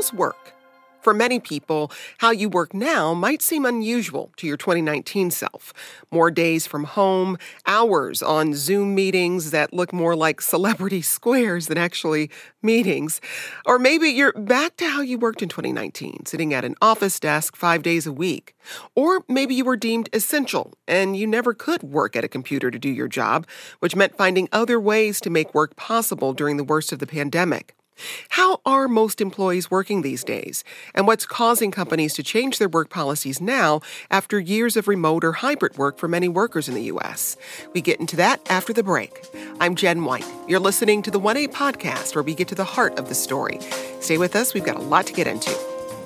how's work? For many people, how you work now might seem unusual to your 2019 self. More days from home, hours on Zoom meetings that look more like celebrity squares than actually meetings. Or maybe you're back to how you worked in 2019, sitting at an office desk 5 days a week. Or maybe you were deemed essential and you never could work at a computer to do your job, which meant finding other ways to make work possible during the worst of the pandemic. How are most employees working these days? And what's causing companies to change their work policies now after years of remote or hybrid work for many workers in the U.S.? We get into that after the break. I'm Jen White. You're listening to the 1A podcast, where we get to the heart of the story. Stay with us. We've got a lot to get into.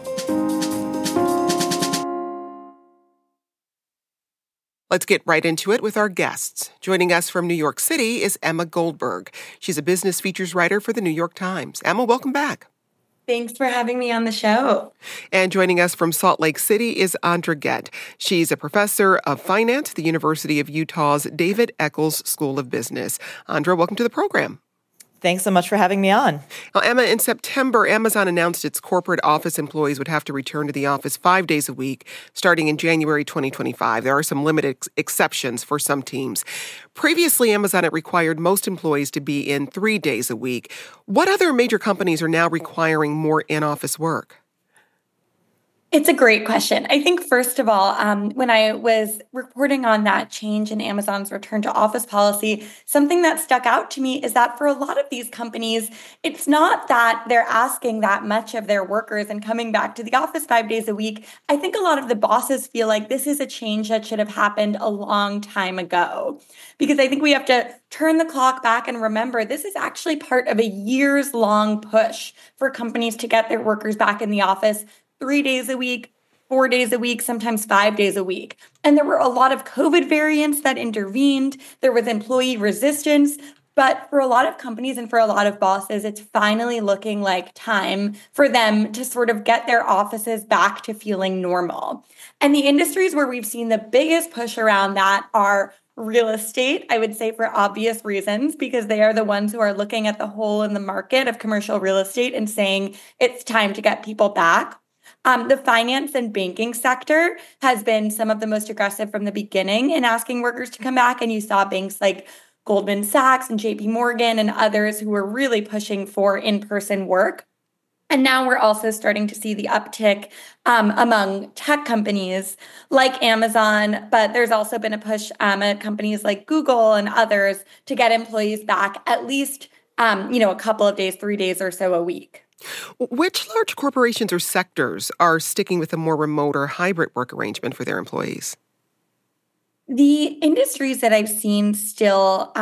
Let's get right into it with our guests. Joining us from New York City is Emma Goldberg. She's a business features writer for the New York Times. Emma, welcome back. Thanks for having me on the show. And joining us from Salt Lake City is Andra Gett. She's a professor of finance at the University of Utah's David Eccles School of Business. Andra, welcome to the program. Thanks so much for having me on. Now, Emma, in September, Amazon announced its corporate office employees would have to return to the office 5 days a week starting in January 2025. There are some limited exceptions for some teams. Previously, Amazon had required most employees to be in 3 days a week. What other major companies are now requiring more in-office work? It's a great question. I think, first of all, when I was reporting on that change in Amazon's return to office policy, something that stuck out to me is that for a lot of these companies, it's not that they're asking that much of their workers and coming back to the office 5 days a week. I think a lot of the bosses feel like this is a change that should have happened a long time ago. Because I think we have to turn the clock back and remember this is actually part of a years-long push for companies to get their workers back in the office 3 days a week, 4 days a week, sometimes 5 days a week. And there were a lot of COVID variants that intervened. There was employee resistance. But for a lot of companies and for a lot of bosses, it's finally looking like time for them to sort of get their offices back to feeling normal. And the industries where we've seen the biggest push around that are real estate, I would say, for obvious reasons, because they are the ones who are looking at the hole in the market of commercial real estate and saying it's time to get people back. The finance and banking sector has been some of the most aggressive from the beginning in asking workers to come back. And you saw banks like Goldman Sachs and JP Morgan and others who were really pushing for in-person work. And now we're also starting to see the uptick among tech companies like Amazon, but there's also been a push at companies like Google and others to get employees back at least, a couple of days, 3 days or so a week. Which large corporations or sectors are sticking with a more remote or hybrid work arrangement for their employees? The industries that I've seen still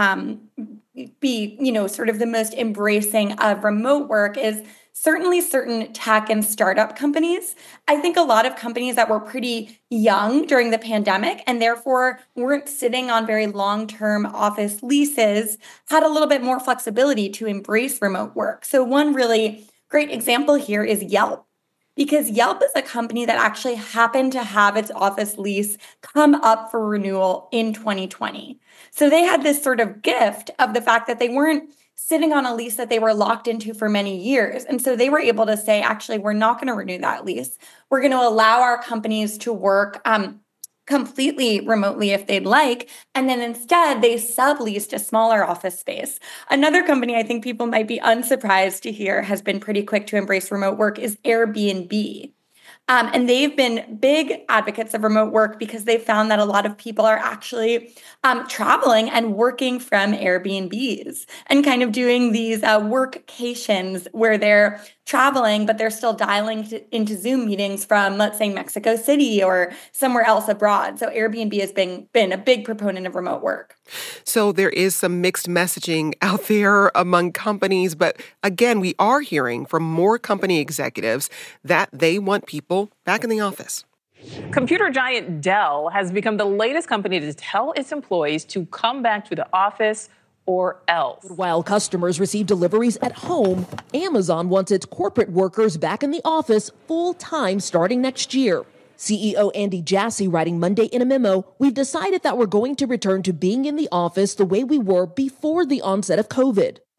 be, sort of the most embracing of remote work is certainly certain tech and startup companies. I think a lot of companies that were pretty young during the pandemic and therefore weren't sitting on very long-term office leases had a little bit more flexibility to embrace remote work. So one really great example here is Yelp, because Yelp is a company that actually happened to have its office lease come up for renewal in 2020. So they had this sort of gift of the fact that they weren't sitting on a lease that they were locked into for many years. And so they were able to say, actually, we're not going to renew that lease. We're going to allow our companies to work completely remotely if they'd like. And then instead, they subleased a smaller office space. Another company I think people might be unsurprised to hear has been pretty quick to embrace remote work is Airbnb. And they've been big advocates of remote work because they've found that a lot of people are actually traveling and working from Airbnbs and kind of doing these workcations where they're traveling, but they're still dialing into Zoom meetings from, let's say, Mexico City or somewhere else abroad. So Airbnb has been a big proponent of remote work. So there is some mixed messaging out there among companies, but again, we are hearing from more company executives that they want people back in the office. Computer giant Dell has become the latest company to tell its employees to come back to the office or else. While customers receive deliveries at home, Amazon wants its corporate workers back in the office full-time starting next year. CEO Andy Jassy writing Monday in a memo, "We've decided that we're going to return to being in the office the way we were before the onset of COVID."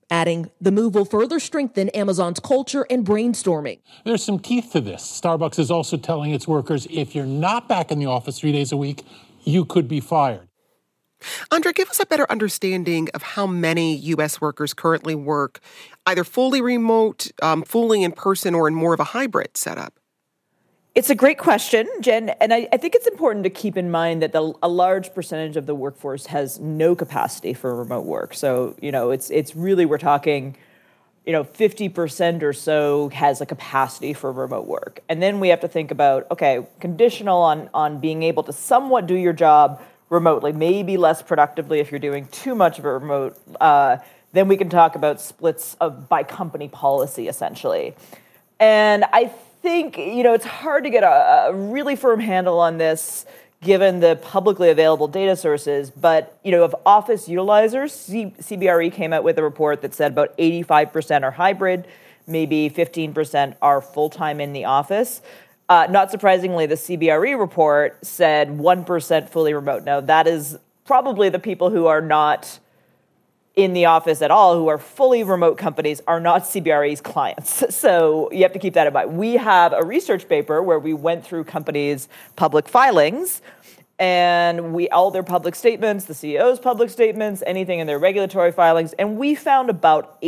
adding the move will further strengthen Amazon's culture and brainstorming. There's some teeth to this. Starbucks is also telling its workers, if you're not back in the office 3 days a week, you could be fired. Andra, give us a better understanding of how many U.S. workers currently work either fully remote, fully in person, or in more of a hybrid setup. It's a great question, Jen, and I think it's important to keep in mind that a large percentage of the workforce has no capacity for remote work. So, it's really, we're talking, 50% or so has a capacity for remote work. And then we have to think about, okay, conditional on being able to somewhat do your job remotely, maybe less productively if you're doing too much of a remote, then we can talk about splits by company policy, essentially. And I think, it's hard to get a really firm handle on this given the publicly available data sources. But, of office utilizers, CBRE came out with a report that said about 85% are hybrid, maybe 15% are full-time in the office. Not surprisingly, the CBRE report said 1% fully remote. Now, that is probably the people who are not in the office at all, who are fully remote companies, are not CBRE's clients. So you have to keep that in mind. We have a research paper where we went through companies' public filings and all their public statements, the CEO's public statements, anything in their regulatory filings, and we found about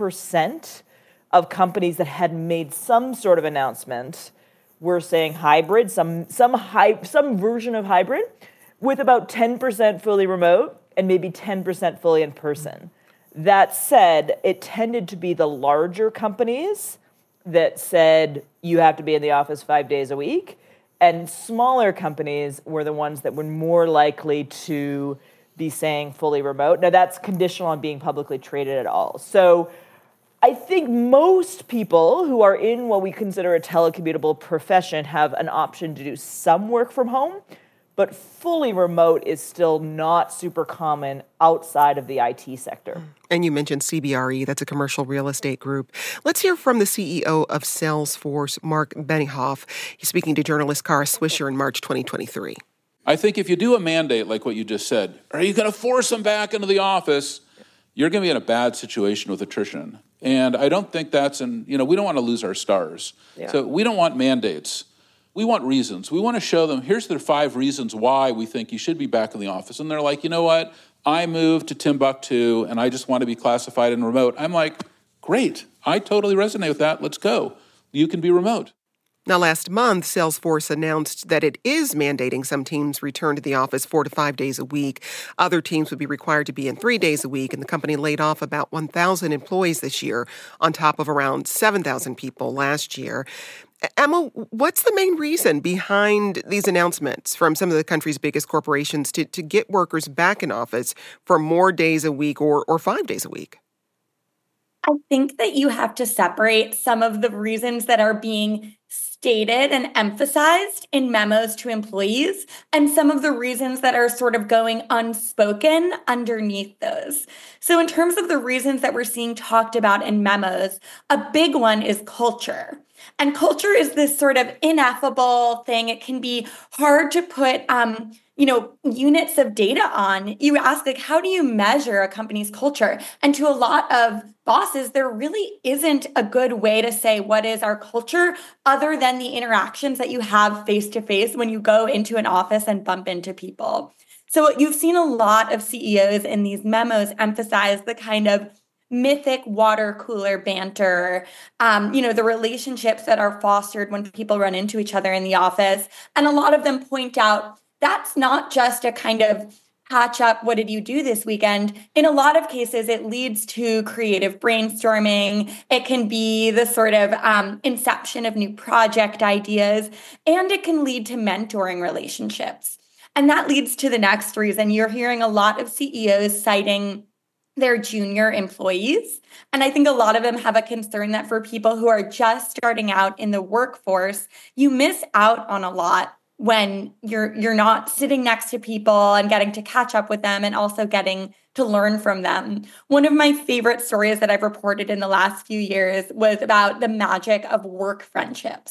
80% of companies that had made some sort of announcement were saying hybrid, some version of hybrid, with about 10% fully remote and maybe 10% fully in person. That said, it tended to be the larger companies that said you have to be in the office 5 days a week, and smaller companies were the ones that were more likely to be saying fully remote. Now, that's conditional on being publicly traded at all. So I think most people who are in what we consider a telecommutable profession have an option to do some work from home, but fully remote is still not super common outside of the IT sector. And you mentioned CBRE, that's a commercial real estate group. Let's hear from the CEO of Salesforce, Mark Benioff. He's speaking to journalist Kara Swisher in March 2023. I think if you do a mandate like what you just said, are you going to force them back into the office? You're going to be in a bad situation with attrition. And I don't think that's we don't want to lose our stars. Yeah. So we don't want mandates. We want reasons. We want to show them, here's the 5 reasons why we think you should be back in the office. And they're like, you know what? I moved to Timbuktu and I just want to be classified in remote. I'm like, great. I totally resonate with that. Let's go. You can be remote. Now, last month, Salesforce announced that it is mandating some teams return to the office 4 to 5 days a week. Other teams would be required to be in 3 days a week, and the company laid off about 1,000 employees this year, on top of around 7,000 people last year. Emma, what's the main reason behind these announcements from some of the country's biggest corporations to get workers back in office for more days a week or 5 days a week? I think that you have to separate some of the reasons that are being stated and emphasized in memos to employees and some of the reasons that are sort of going unspoken underneath those. So in terms of the reasons that we're seeing talked about in memos, a big one is culture. And culture is this sort of ineffable thing. It can be hard to put units of data on. You ask, how do you measure a company's culture? And to a lot of bosses, there really isn't a good way to say what is our culture other than the interactions that you have face to face when you go into an office and bump into people. So you've seen a lot of CEOs in these memos emphasize the kind of mythic water cooler banter, the relationships that are fostered when people run into each other in the office. And a lot of them point out that's not just a kind of catch up, what did you do this weekend? In a lot of cases, it leads to creative brainstorming. It can be the sort of inception of new project ideas, and it can lead to mentoring relationships. And that leads to the next reason. You're hearing a lot of CEOs citing their junior employees. And I think a lot of them have a concern that for people who are just starting out in the workforce, you miss out on a lot when you're not sitting next to people and getting to catch up with them and also getting to learn from them. One of my favorite stories that I've reported in the last few years was about the magic of work friendships.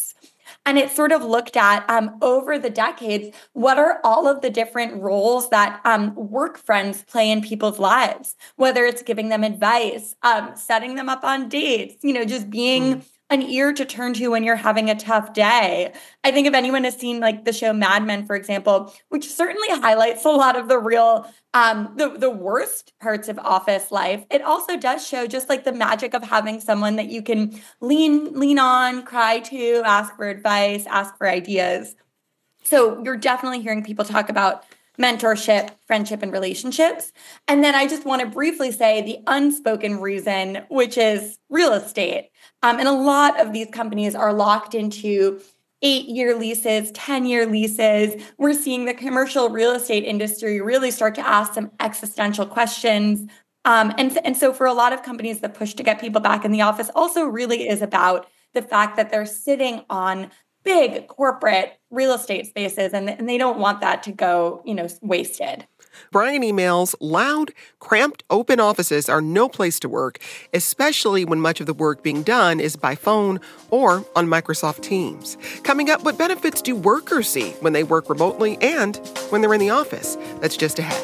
And it sort of looked at over the decades, what are all of the different roles that work friends play in people's lives, whether it's giving them advice, setting them up on dates, just being an ear to turn to when you're having a tough day. I think if anyone has seen like the show Mad Men, for example, which certainly highlights a lot of the real, the worst parts of office life, it also does show just like the magic of having someone that you can lean on, cry to, ask for advice, ask for ideas. So you're definitely hearing people talk about mentorship, friendship, and relationships. And then I just want to briefly say the unspoken reason, which is real estate. And a lot of these companies are locked into 8-year leases, 10-year leases. We're seeing the commercial real estate industry really start to ask some existential questions. And so for a lot of companies, the push to get people back in the office also really is about the fact that they're sitting on big corporate real estate spaces, and they don't want that to go, wasted. Brian emails, loud, cramped, open offices are no place to work, especially when much of the work being done is by phone or on Microsoft Teams. Coming up, what benefits do workers see when they work remotely and when they're in the office? That's just ahead.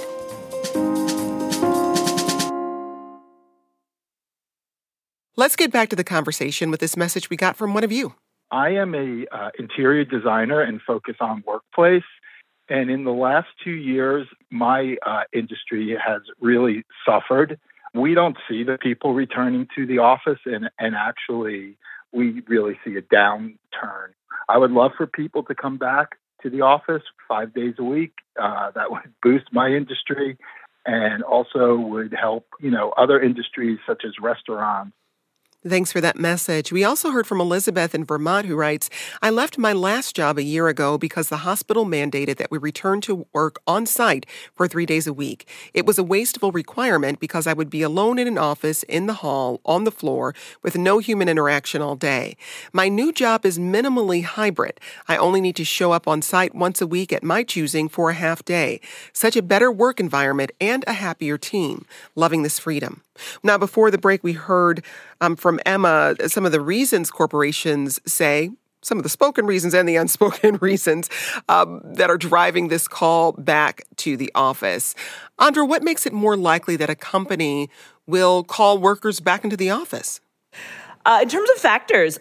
Let's get back to the conversation with this message we got from one of you. I am a interior designer and focus on workplace. And in the last 2 years, my industry has really suffered. We don't see the people returning to the office, and actually, we really see a downturn. I would love for people to come back to the office 5 days a week. That would boost my industry and also would help, other industries such as restaurants. Thanks for that message. We also heard from Elizabeth in Vermont who writes, I left my last job a year ago because the hospital mandated that we return to work on site for 3 days a week. It was a wasteful requirement because I would be alone in an office, in the hall, on the floor, with no human interaction all day. My new job is minimally hybrid. I only need to show up on site once a week at my choosing for a half day. Such a better work environment and a happier team. Loving this freedom. Now, before the break, we heard from Emma some of the reasons corporations say, some of the spoken reasons and the unspoken reasons that are driving this call back to the office. Andra, what makes it more likely that a company will call workers back into the office? In terms of factors,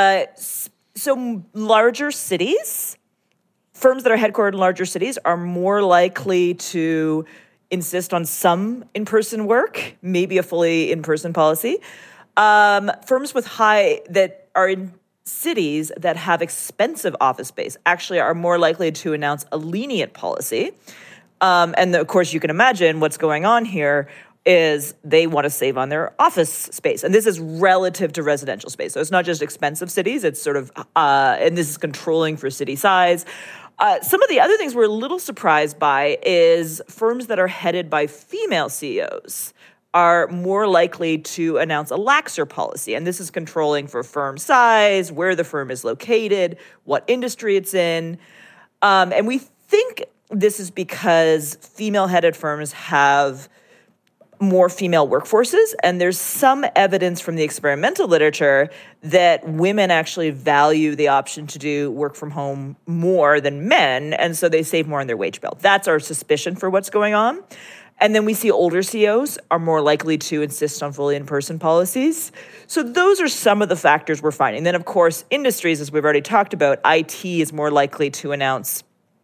so larger cities, firms that are headquartered in larger cities are more likely to insist on some in-person work, maybe a fully in-person policy. Firms that are in cities that have expensive office space actually are more likely to announce a lenient policy. And of course, you can imagine what's going on here is they want to save on their office space. And this is relative to residential space. So it's not just expensive cities, it's sort of, and this is controlling for city size. Some of the other things we're a little surprised by is firms that are headed by female CEOs are more likely to announce a laxer policy. And this is controlling for firm size, where the firm is located, what industry it's in. And we think this is because female-headed firms have more female workforces, and there's some evidence from the experimental literature that women actually value the option to do work from home more than men, and so they save more on their wage bill. That's our suspicion for what's going on. And then we see older CEOs are more likely to insist on fully in-person policies. So those are some of the factors we're finding. Then, of course, industries, as we've already talked about, IT is more likely to announce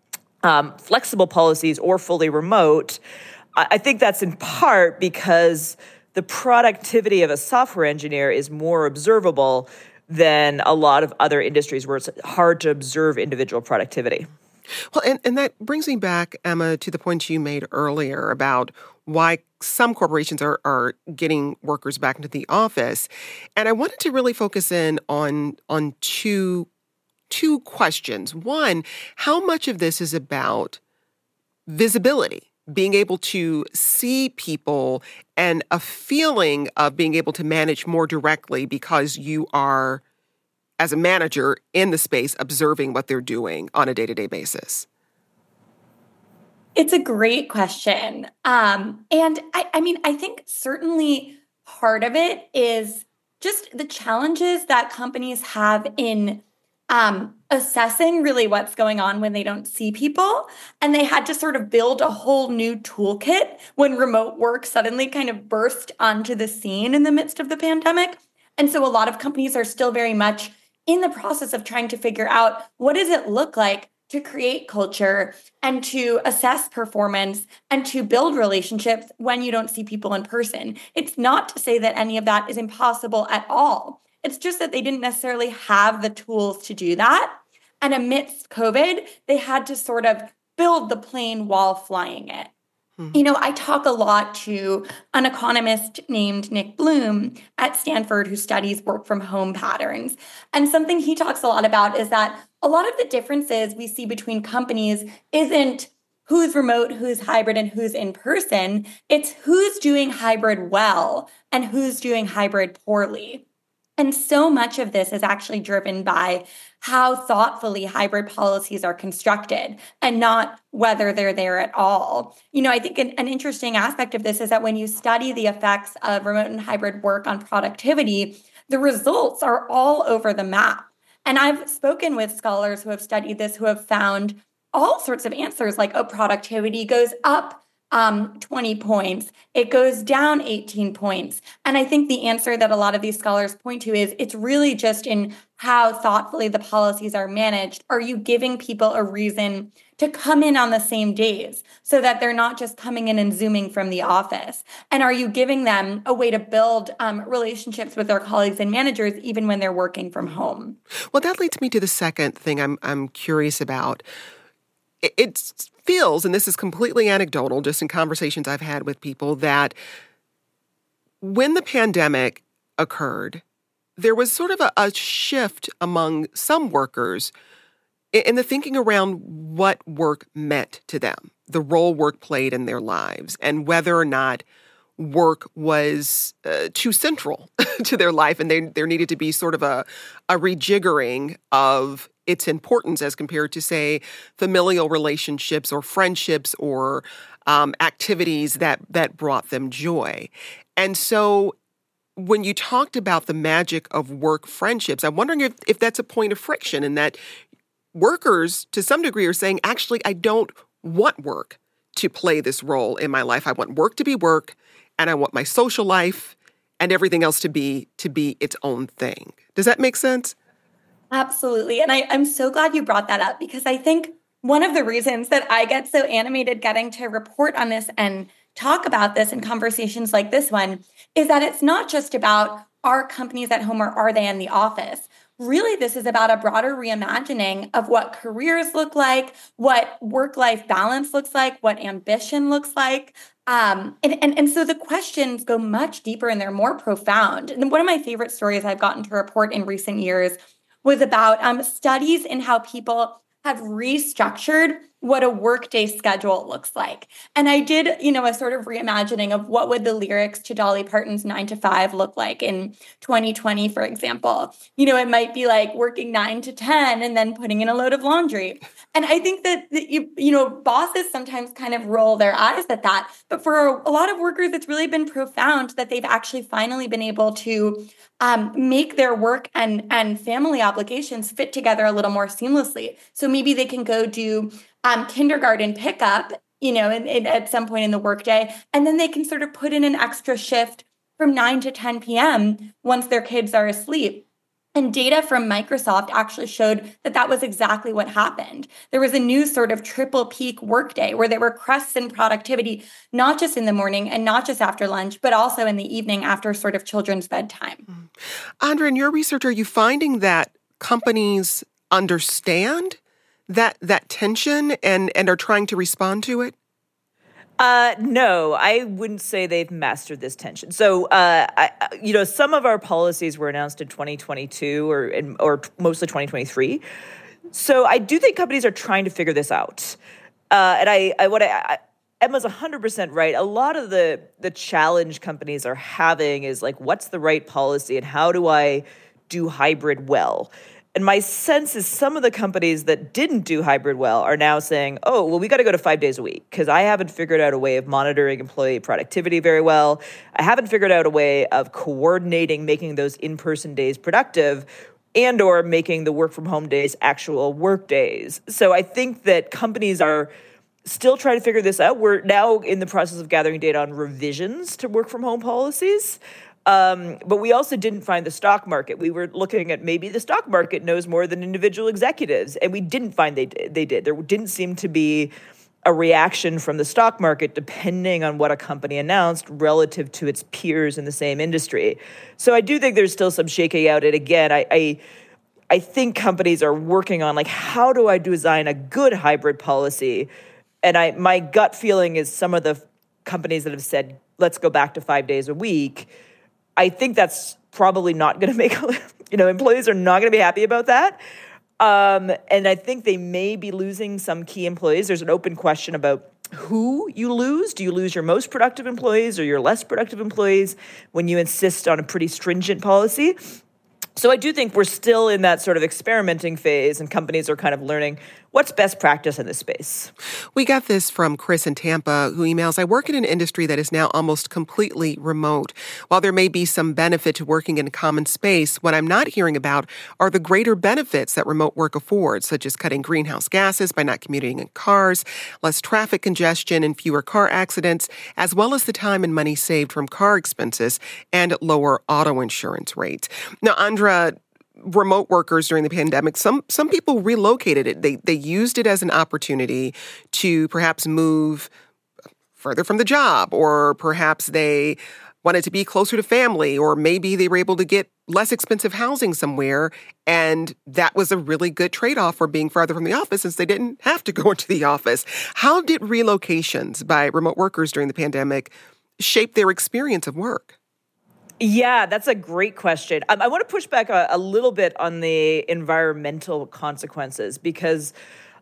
flexible policies or fully remote. I think that's in part because the productivity of a software engineer is more observable than a lot of other industries where it's hard to observe individual productivity. Well, and that brings me back, Emma, to the point you made earlier about why some corporations are getting workers back into the office. And I wanted to really focus in on two questions. One, how much of this is about visibility? Being able to see people and a feeling of being able to manage more directly because you are, as a manager, in the space observing what they're doing on a day-to-day basis? It's a great question. And I think certainly part of it is just the challenges that companies have in assessing really what's going on when they don't see people. And they had to sort of build a whole new toolkit when remote work suddenly kind of burst onto the scene in the midst of the pandemic. And so a lot of companies are still very much in the process of trying to figure out, what does it look like to create culture and to assess performance and to build relationships when you don't see people in person. It's not to say that any of that is impossible at all. It's just that they didn't necessarily have the tools to do that. And amidst COVID, they had to sort of build the plane while flying it. You know, I talk a lot to an economist named Nick Bloom at Stanford who studies work from home patterns. And something he talks a lot about is that a lot of the differences we see between companies isn't who's remote, who's hybrid, and who's in person. It's who's doing hybrid well and who's doing hybrid poorly. And so much of this is actually driven by how thoughtfully hybrid policies are constructed and not whether they're there at all. You know, I think an interesting aspect of this is that when you study the effects of remote and hybrid work on productivity, the results are all over the map. And I've spoken with scholars who have studied this, who have found all sorts of answers like, oh, productivity goes up 20 points, it goes down 18 points. And I think the answer that a lot of these scholars point to is it's really just in how thoughtfully the policies are managed. Are you giving people a reason to come in on the same days so that they're not just coming in and Zooming from the office? And are you giving them a way to build relationships with their colleagues and managers even when they're working from home? Well, that leads me to the second thing I'm curious about. It feels, and this is completely anecdotal, just in conversations I've had with people, that when the pandemic occurred, there was sort of a shift among some workers in the thinking around what work meant to them, the role work played in their lives, and whether or not work was too central to their life, and there needed to be sort of a rejiggering of its importance as compared to, say, familial relationships or friendships or activities that brought them joy. And so when you talked about the magic of work friendships, I'm wondering if that's a point of friction, and that workers, to some degree, are saying, actually, I don't want work to play this role in my life. I want work to be work, and I want my social life and everything else to be its own thing. Does that make sense? Absolutely. And I'm so glad you brought that up, because I think one of the reasons that I get so animated getting to report on this and talk about this in conversations like this one is that it's not just about, are companies at home or are they in the office? Really, this is about a broader reimagining of what careers look like, what work-life balance looks like, what ambition looks like. And so the questions go much deeper and they're more profound. And one of my favorite stories I've gotten to report in recent years was about studies in how people have restructured what a workday schedule looks like. And I did, a sort of reimagining of what would the lyrics to Dolly Parton's 9 to 5 look like in 2020, for example. It might be like working 9 to 10 and then putting in a load of laundry. And I think that bosses sometimes kind of roll their eyes at that. But for a lot of workers, it's really been profound that they've actually finally been able to make their work and family obligations fit together a little more seamlessly. So maybe they can go do kindergarten pickup, at some point in the workday, and then they can sort of put in an extra shift from 9 to 10 p.m. once their kids are asleep. And data from Microsoft actually showed that was exactly what happened. There was a new sort of triple peak workday where there were crests in productivity, not just in the morning and not just after lunch, but also in the evening after sort of children's bedtime. Andra, in your research, are you finding that companies understand that tension and are trying to respond to it? No, I wouldn't say they've mastered this tension. So, some of our policies were announced in 2022 or mostly 2023. So I do think companies are trying to figure this out. Emma's 100% right. A lot of the challenge companies are having is like, what's the right policy and how do I do hybrid well? And my sense is some of the companies that didn't do hybrid well are now saying, oh, well, we got to go to 5 days a week because I haven't figured out a way of monitoring employee productivity very well. I haven't figured out a way of coordinating, making those in-person days productive. and or making the work from home days actual work days. So I think that companies are still trying to figure this out. We're now in the process of gathering data on revisions to work from home policies. But we also didn't find the stock market. We were looking at maybe the stock market knows more than individual executives, and we didn't find they did. There didn't seem to be a reaction from the stock market depending on what a company announced relative to its peers in the same industry. So I do think there's still some shaking out. And again, I think companies are working on, like, how do I design a good hybrid policy? And my gut feeling is some of the companies that have said, let's go back to 5 days a week, I think that's probably not going to make, employees are not going to be happy about that. And I think they may be losing some key employees. There's an open question about who you lose. Do you lose your most productive employees or your less productive employees when you insist on a pretty stringent policy? So I do think we're still in that sort of experimenting phase, and companies are kind of learning what's best practice in this space. We got this from Chris in Tampa, who emails, I work in an industry that is now almost completely remote. While there may be some benefit to working in a common space, what I'm not hearing about are the greater benefits that remote work affords, such as cutting greenhouse gases by not commuting in cars, less traffic congestion and fewer car accidents, as well as the time and money saved from car expenses and lower auto insurance rates. Now, Andra, remote workers during the pandemic, some people relocated it. They used it as an opportunity to perhaps move further from the job, or perhaps they wanted to be closer to family, or maybe they were able to get less expensive housing somewhere, and that was a really good trade-off for being farther from the office since they didn't have to go into the office. How did relocations by remote workers during the pandemic shape their experience of work? Yeah, that's a great question. I want to push back a little bit on the environmental consequences, because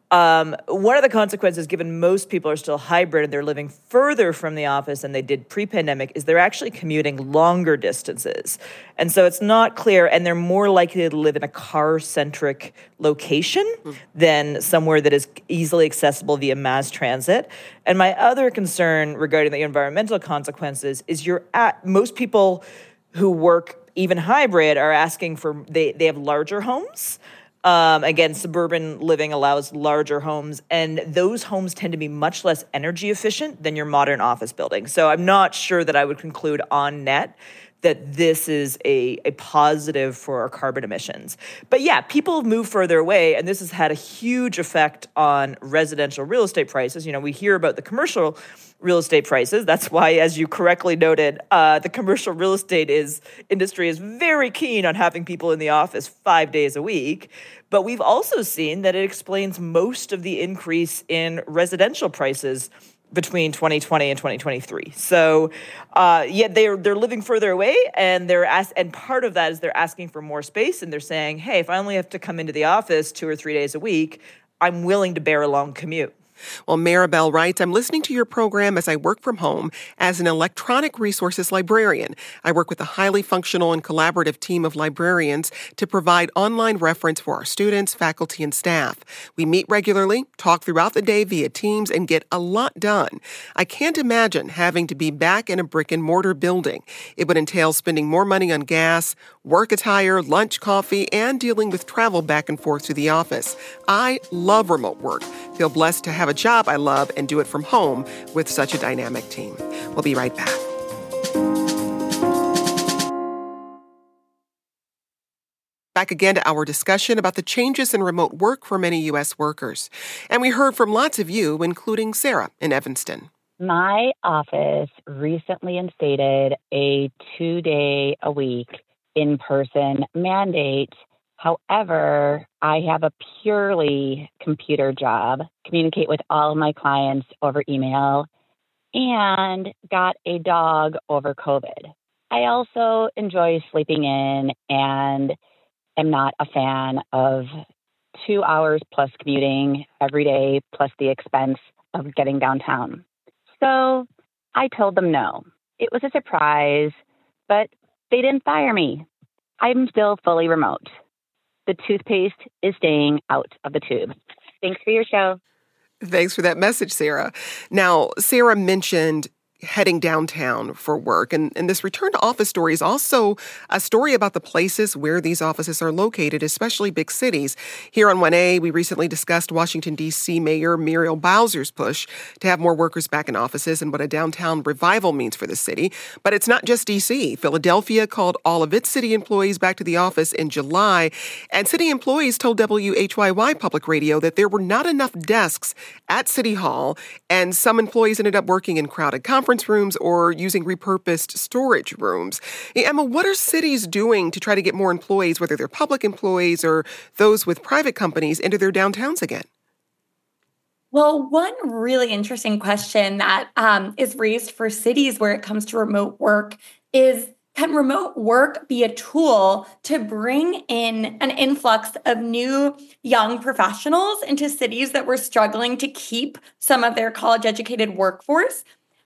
one of the consequences, given most people are still hybrid and they're living further from the office than they did pre-pandemic, is they're actually commuting longer distances. And so it's not clear, and they're more likely to live in a car-centric location than somewhere that is easily accessible via mass transit. And my other concern regarding the environmental consequences is most people who work even hybrid are asking for, they have larger homes. Again, suburban living allows larger homes, and those homes tend to be much less energy efficient than your modern office building. So I'm not sure that I would conclude on net that this is a positive for our carbon emissions. But yeah, people move further away, and this has had a huge effect on residential real estate prices. We hear about the commercial real estate prices. That's why, as you correctly noted, the commercial real estate industry is very keen on having people in the office 5 days a week. But we've also seen that it explains most of the increase in residential prices between 2020 and 2023. So, they're living further away, and and part of that is they're asking for more space, and they're saying, hey, if I only have to come into the office 2 or 3 days a week, I'm willing to bear a long commute. Well, Maribel writes, I'm listening to your program as I work from home as an electronic resources librarian. I work with a highly functional and collaborative team of librarians to provide online reference for our students, faculty, and staff. We meet regularly, talk throughout the day via Teams, and get a lot done. I can't imagine having to be back in a brick-and-mortar building. It would entail spending more money on gas, work attire, lunch, coffee, and dealing with travel back and forth to the office. I love remote work. Feel blessed to have a job I love and do it from home with such a dynamic team. We'll be right back. Back again to our discussion about the changes in remote work for many U.S. workers. And we heard from lots of you, including Sarah in Evanston. My office recently instated a 2-day-a-week in-person mandate. However, I have a purely computer job, communicate with all of my clients over email, and got a dog over COVID. I also enjoy sleeping in and am not a fan of 2 hours plus commuting every day, plus the expense of getting downtown. So I told them no. It was a surprise, but they didn't fire me. I'm still fully remote. The toothpaste is staying out of the tube. Thanks for your show. Thanks for that message, Sarah. Now, Sarah mentioned heading downtown for work. And this return to office story is also a story about the places where these offices are located, especially big cities. Here on 1A, we recently discussed Washington, D.C. Mayor Muriel Bowser's push to have more workers back in offices and what a downtown revival means for the city. But it's not just D.C. Philadelphia called all of its city employees back to the office in July, and city employees told WHYY Public Radio that there were not enough desks at City Hall, and some employees ended up working in crowded conference rooms or using repurposed storage rooms. Hey, Emma, what are cities doing to try to get more employees, whether they're public employees or those with private companies, into their downtowns again? Well, one really interesting question that is raised for cities where it comes to remote work is, can remote work be a tool to bring in an influx of new young professionals into cities that were struggling to keep some of their college-educated workforce?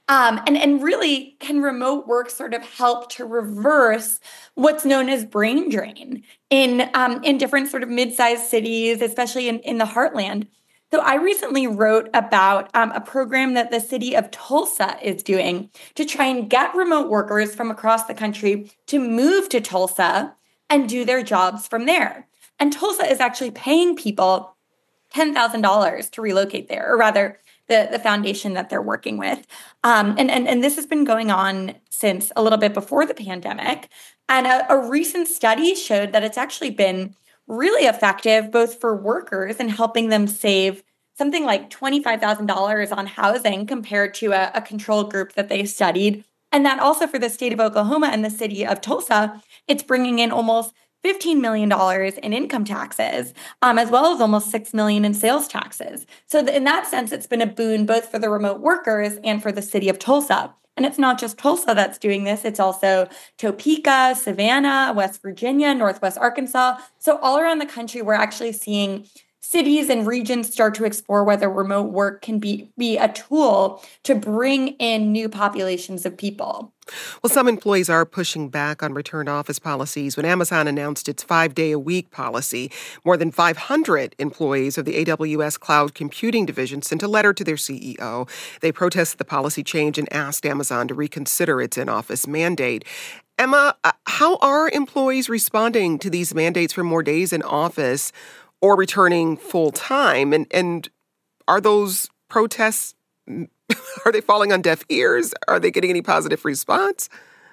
And really, can remote work sort of help to reverse what's known as brain drain in different sort of mid-sized cities, especially in the heartland? So I recently wrote about a program that the city of Tulsa is doing to try and get remote workers from across the country to move to Tulsa and do their jobs from there. And Tulsa is actually paying people $10,000 to relocate there, or rather, the foundation that they're working with. And this has been going on since a little bit before the pandemic. And a recent study showed that it's actually been really effective both for workers and helping them save something like $25,000 on housing compared to a control group that they studied. And that also for the state of Oklahoma and the city of Tulsa, it's bringing in almost $15 million in income taxes, as well as almost $6 million in sales taxes. So in that sense, it's been a boon both for the remote workers and for the city of Tulsa. And it's not just Tulsa that's doing this. It's also Topeka, Savannah, West Virginia, Northwest Arkansas. So all around the country, we're actually seeing cities and regions start to explore whether remote work can be a tool to bring in new populations of people. Well, some employees are pushing back on return to office policies. When Amazon announced its 5-day-a-week policy, more than 500 employees of the AWS Cloud Computing Division sent a letter to their CEO. They protested the policy change and asked Amazon to reconsider its in-office mandate. Emma, how are employees responding to these mandates for more days in office or returning full-time? And are those protests, are they falling on deaf ears? Are they getting any positive response?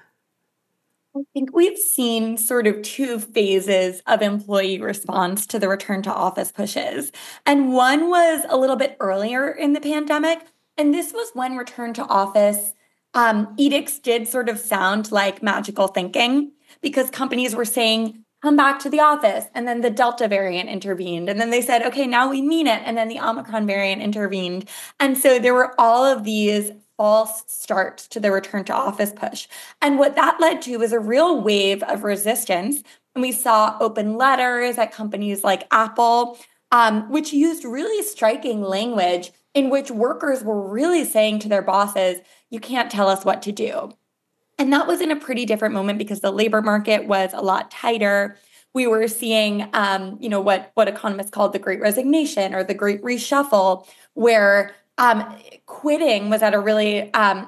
I think we've seen sort of two phases of employee response to the return to office pushes. And one was a little bit earlier in the pandemic. And this was when return to office edicts did sort of sound like magical thinking, because companies were saying, come back to the office. And then the Delta variant intervened. And then they said, okay, now we mean it. And then the Omicron variant intervened. And so there were all of these false starts to the return to office push. And what that led to was a real wave of resistance. And we saw open letters at companies like Apple, which used really striking language in which workers were really saying to their bosses, you can't tell us what to do. And that was in a pretty different moment because the labor market was a lot tighter. We were seeing, what economists called the Great Resignation or the Great Reshuffle, where quitting was at a really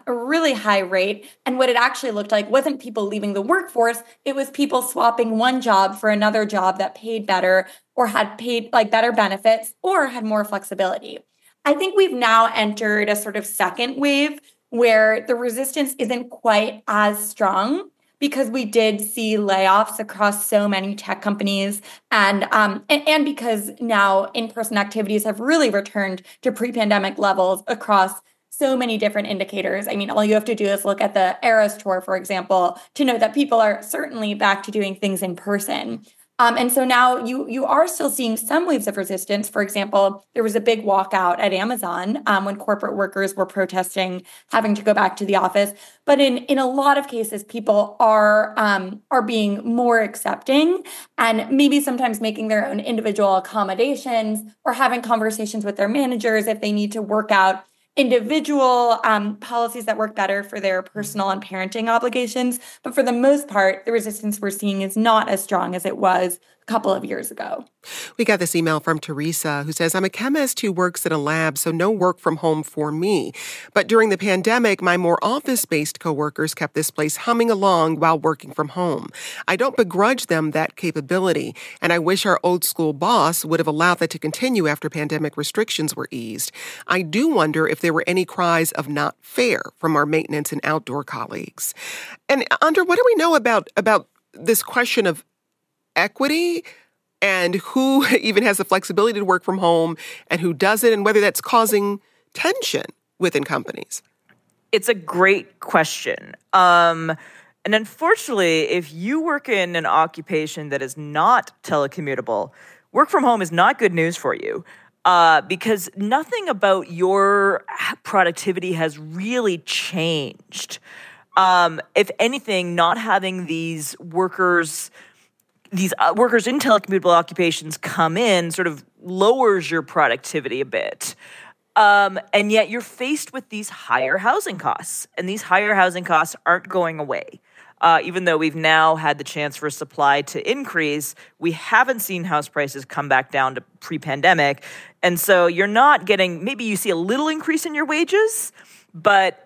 high rate. And what it actually looked like wasn't people leaving the workforce. It was people swapping one job for another job that paid better or had paid like better benefits or had more flexibility. I think we've now entered a sort of second wave where the resistance isn't quite as strong because we did see layoffs across so many tech companies and because now in-person activities have really returned to pre-pandemic levels across so many different indicators. I mean, all you have to do is look at the Eras Tour, for example, to know that people are certainly back to doing things in person. And so now you are still seeing some waves of resistance. For example, there was a big walkout at Amazon when corporate workers were protesting having to go back to the office. But in a lot of cases, people are being more accepting and maybe sometimes making their own individual accommodations or having conversations with their managers if they need to work out individual policies that work better for their personal and parenting obligations. But for the most part, the resistance we're seeing is not as strong as it was a couple of years ago. We got this email from Teresa who says, I'm a chemist who works in a lab, so no work from home for me. But during the pandemic, my more office-based coworkers kept this place humming along while working from home. I don't begrudge them that capability, and I wish our old school boss would have allowed that to continue after pandemic restrictions were eased. I do wonder if there were any cries of not fair from our maintenance and outdoor colleagues. And Andra, what do we know about this question of equity and who even has the flexibility to work from home and who doesn't, and whether that's causing tension within companies? It's a great question. And unfortunately, if you work in an occupation that is not telecommutable, work from home is not good news for you. Because nothing about your productivity has really changed. If anything, not having these workers in telecommutable occupations come in sort of lowers your productivity a bit. And yet you're faced with these higher housing costs, and these higher housing costs aren't going away. Even though we've now had the chance for supply to increase, we haven't seen house prices come back down to pre-pandemic. And so you're not getting, maybe you see a little increase in your wages, but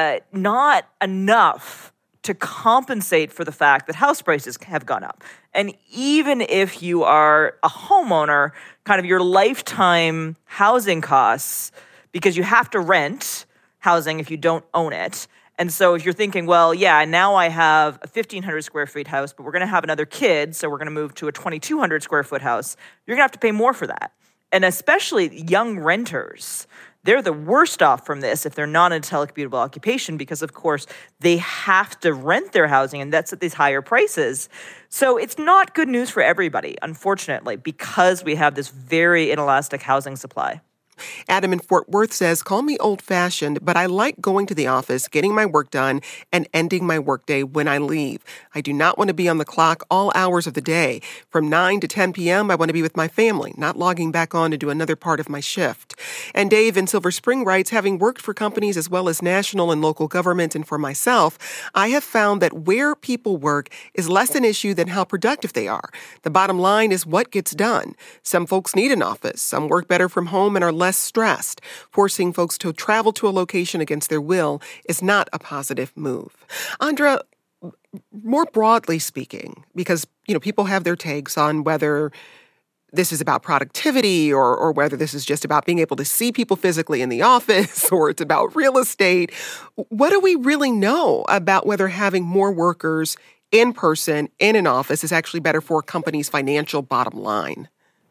not enough to compensate for the fact that house prices have gone up. And even if you are a homeowner, kind of your lifetime housing costs, because you have to rent housing if you don't own it. And so if you're thinking, well, yeah, now I have a 1,500 square feet house, but we're going to have another kid, so we're going to move to a 2,200 square foot house, you're going to have to pay more for that. And especially young renters, they're the worst off from this if they're not in a telecommutable occupation because, of course, they have to rent their housing, and that's at these higher prices. So it's not good news for everybody, unfortunately, because we have this very inelastic housing supply. Adam in Fort Worth says, call me old-fashioned, but I like going to the office, getting my work done, and ending my workday when I leave. I do not want to be on the clock all hours of the day. From 9 to 10 p.m., I want to be with my family, not logging back on to do another part of my shift. And Dave in Silver Spring writes, having worked for companies as well as national and local government and for myself, I have found that where people work is less an issue than how productive they are. The bottom line is what gets done. Some folks need an office. Some work better from home and are less stressed. Forcing folks to travel to a location against their will is not a positive move. Andra, more broadly speaking, because people have their takes on whether this is about productivity or whether this is just about being able to see people physically in the office or it's about real estate. What do we really know about whether having more workers in person in an office is actually better for a company's financial bottom line?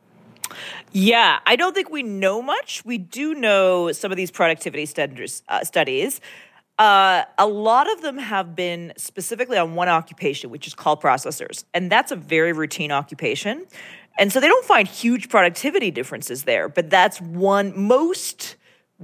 Yeah, I don't think we know much. We do know some of these productivity studies. A lot of them have been specifically on one occupation, which is call processors. And that's a very routine occupation. And so they don't find huge productivity differences there. But that's one, most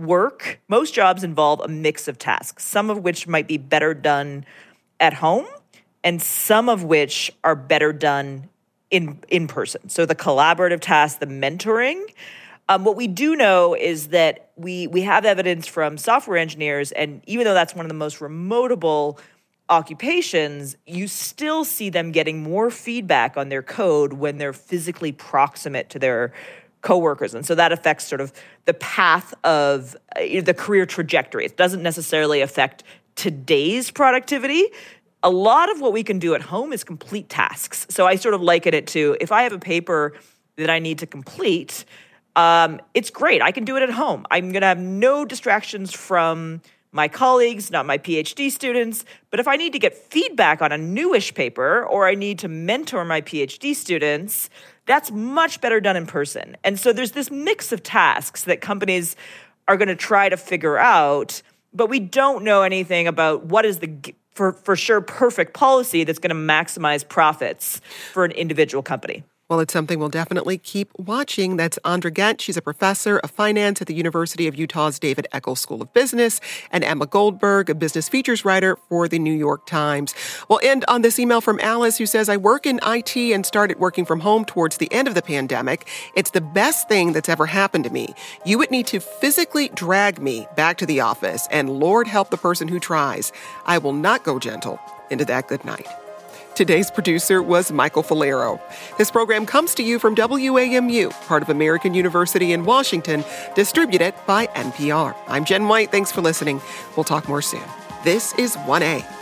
jobs involve a mix of tasks, some of which might be better done at home and some of which are better done in person. So the collaborative tasks, the mentoring. What we do know is that we have evidence from software engineers, and even though that's one of the most remotable occupations, you still see them getting more feedback on their code when they're physically proximate to their coworkers. And so that affects sort of the path of the career trajectory. It doesn't necessarily affect today's productivity. A lot of what we can do at home is complete tasks. So I sort of liken it to, if I have a paper that I need to complete, it's great. I can do it at home. I'm going to have no distractions from my colleagues, not my PhD students. But if I need to get feedback on a newish paper or I need to mentor my PhD students, that's much better done in person. And so there's this mix of tasks that companies are going to try to figure out, but we don't know anything about what is the for sure perfect policy that's going to maximize profits for an individual company. Well, it's something we'll definitely keep watching. That's Andra Ghent. She's a professor of finance at the University of Utah's David Eccles School of Business, and Emma Goldberg, a business features writer for the New York Times. We'll end on this email from Alice, who says, I work in IT and started working from home towards the end of the pandemic. It's the best thing that's ever happened to me. You would need to physically drag me back to the office, and Lord help the person who tries. I will not go gentle into that good night. Today's producer was Michael Falero. This program comes to you from WAMU, part of American University in Washington, distributed by NPR. I'm Jen White. Thanks for listening. We'll talk more soon. This is 1A.